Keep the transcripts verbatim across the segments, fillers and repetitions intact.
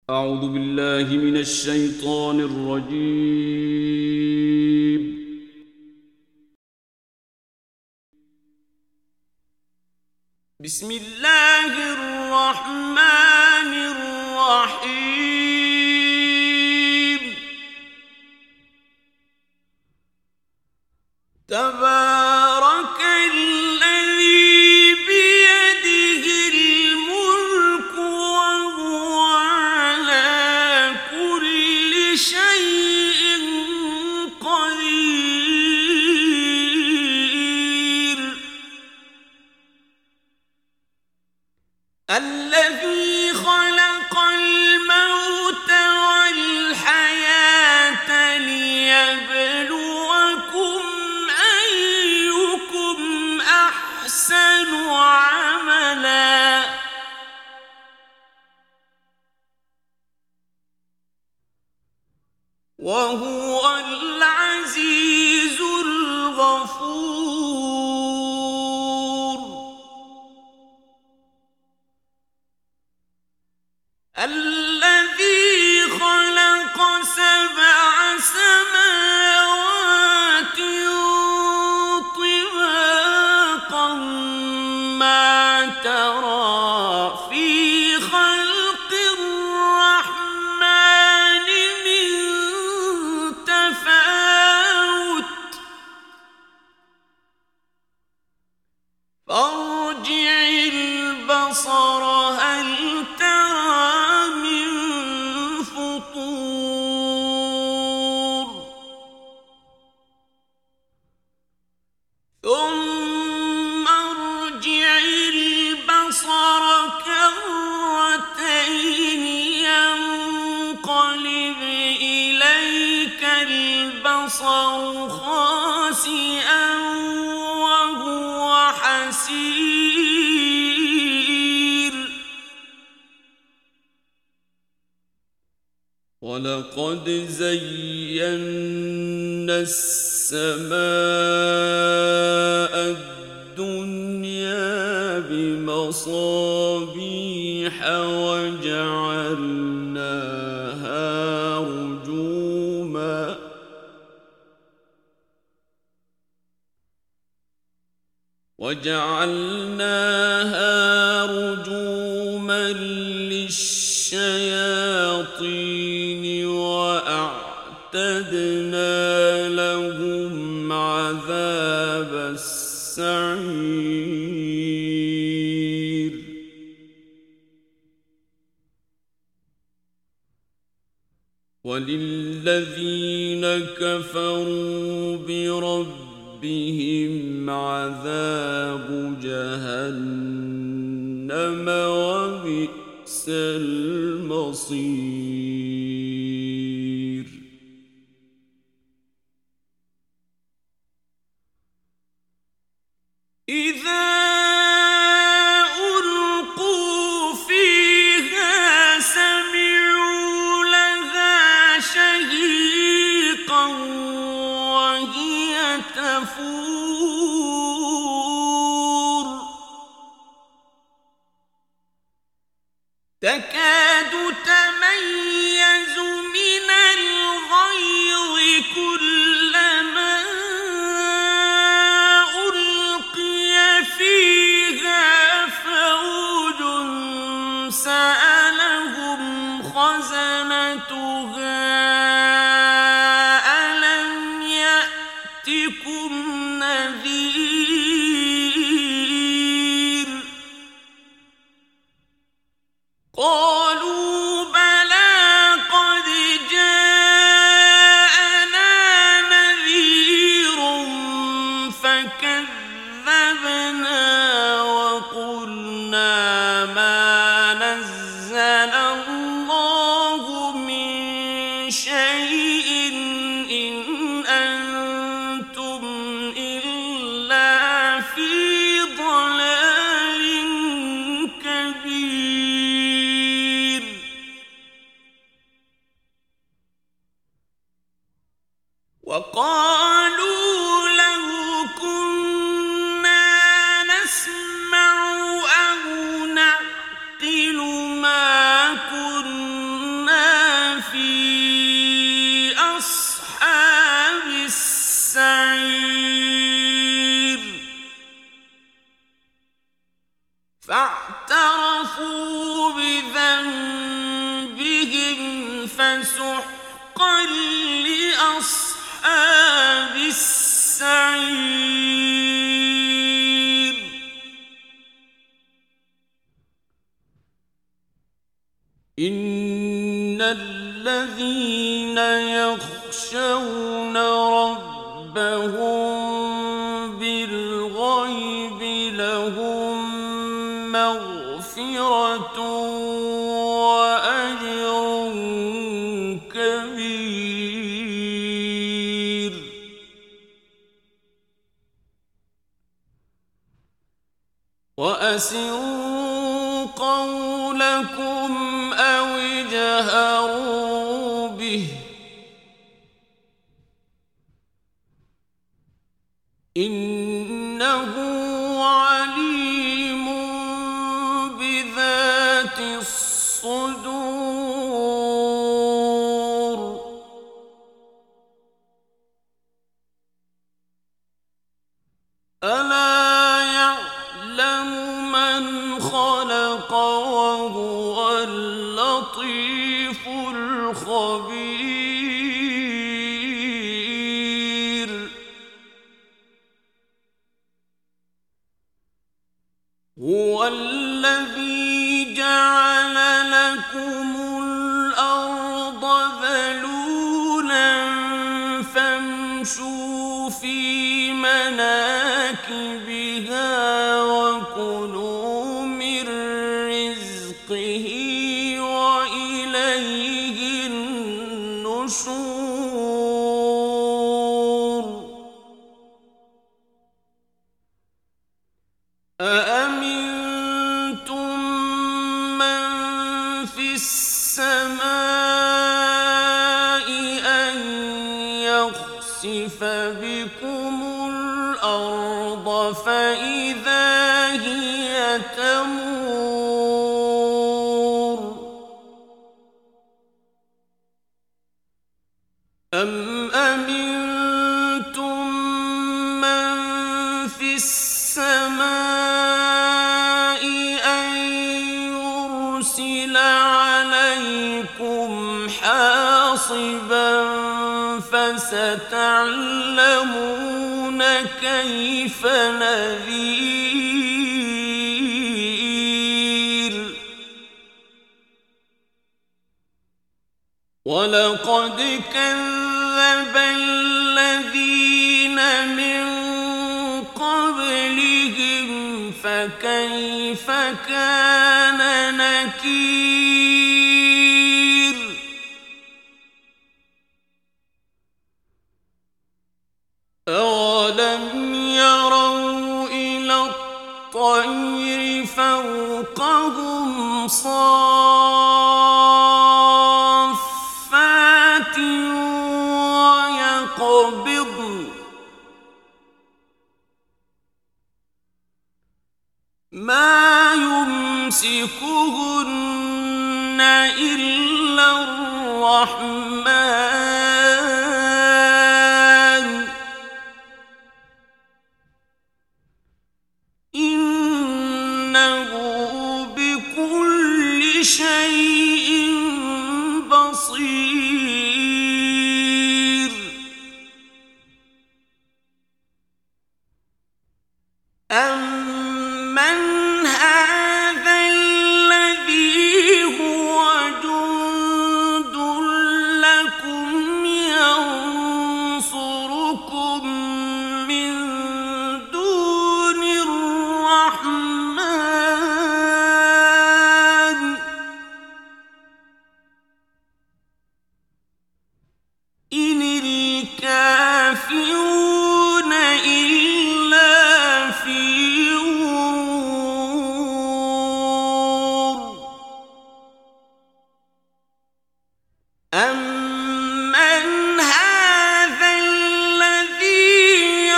أعوذ بالله من الشيطان الرجيم. بسم الله الرحمن الرحيم. تبارك الذي بيده الملك وهو على كل شيء قدير. الذي خلق الموت والحياة ليبلوكم أيكم أحسن عملا وهو العزيز الغفور. الذي خلق سبع سماوات طباقا ما ترى في خلق الرحمن من تفاوت فارجع البصر هل ترى من فطور ثم ارجع البصر كرتين ينقلب إليك البصر خاسئا وهو حسير. ولقد زينا السماء الدنيا بمصابيح وجعلناها رجوما وجعلناها رجوما للشياطين وأعتدنا لهم عذاب السعير. وللذين كفروا بربهم عذاب جهنم وبئس المصير. إذا ألقوا فيها سمعوا لها شهيقا وهي تفور تكاد تميز من الغيظ كلما ألقي فيها فوج سألهم خزنتها ألم يأتكم نذير قالوا بلى قد جاءنا نذير فكذبنا وقلنا ما نزل الله من شيء إن أنتم إلا في ضلال كبير. وقالوا لو كنا نسمع أو نعقل فاعترفوا بذنبهم فسحقا لأصحاب السعير إن الذين يخشون ربهم بالغيب لهم مغفرة وأجر كبير وأسروا قولكم أو اجهروا به إنه عليم بذات الصدور ألا يعلم من خلق وهو اللطيف الخبير هو الذي جعل لكم الأرض ذلولا فامشوا في مناكبها وكلوا من رزقه وإليه النشور أأمنتم من في السماء أن يخسف بكم الأرض فإذا هي تمور أم أمنتم من في السماء أن يرسل عليكم حاصبا فستعلمون كيف نذير ولقد كذب الذين من قبلهم فكيف كان نكير أولم يروا إلى الطير فوقهم صافات ويقبضن ما يمسكهن إلا الرحمن إنه بكل شيء بصير أمن هذا الذي هو جند لكم ينصركم من دون الرحمن إن الكافرون إلا في غرور أمن هذا الذي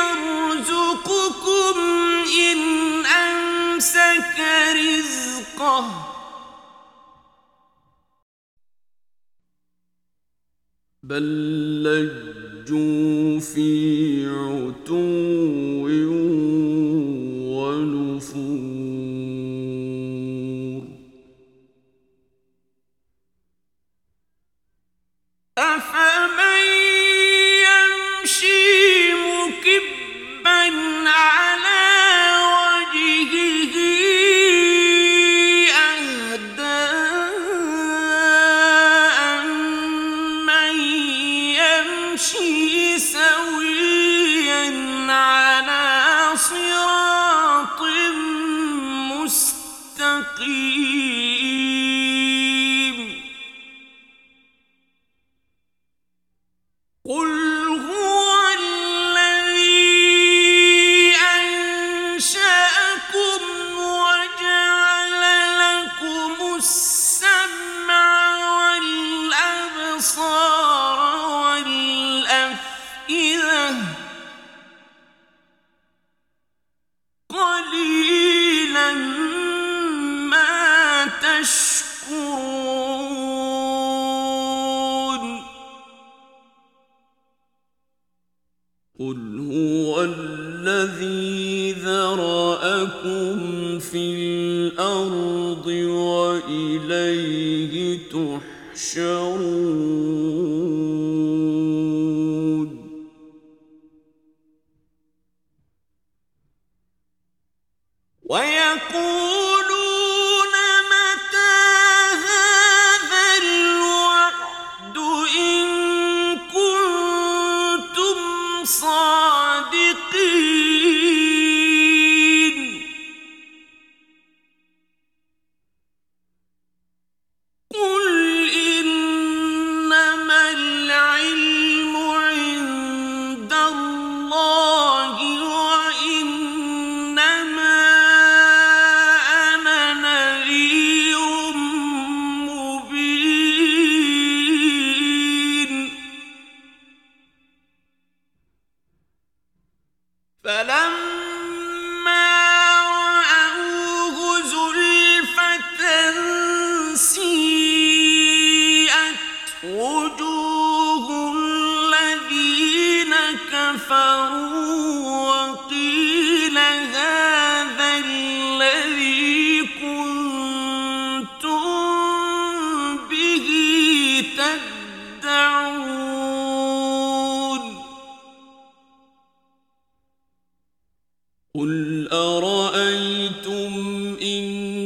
يرزقكم إن أمسك رزقه بل لجوا في عتو ونفور مقيم قل هو الذي أنشأكم وجعل لكم السمع والأبصار والأفئدة قليلا ما تشكرون قل هو الذي ذرأكم في الأرض وإليه تحشرون ويقولون متى هذا الوعد إن كنتم صادقين قل إنما العلم عند الله وإنما أنا نذير مبين فلما رأوه زلفة سيئت وجوه الذين كفروا وقيل هذا الذي كنتم به تدعون قل أرأيتم إن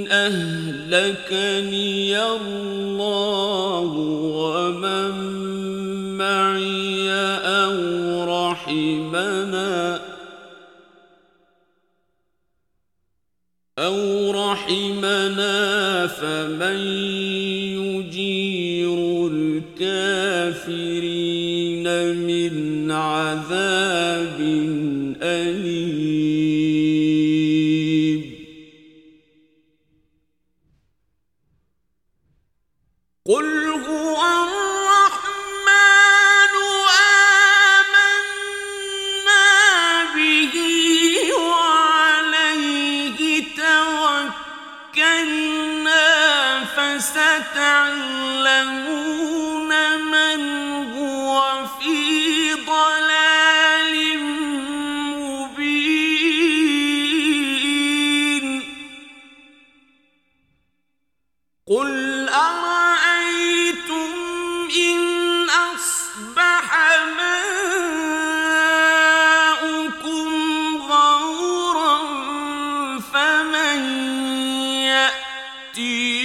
أهلكني الله ومن معي أو رحمنا أو رحمنا فمن يجير الكافرين من عذاب أليم قل هو الرحمن آمنا به وعليه توكلنا فستعلمون من هو في ضلال مبين قل أرأيتم إن أصبح ماؤكم غورا فمن يأتي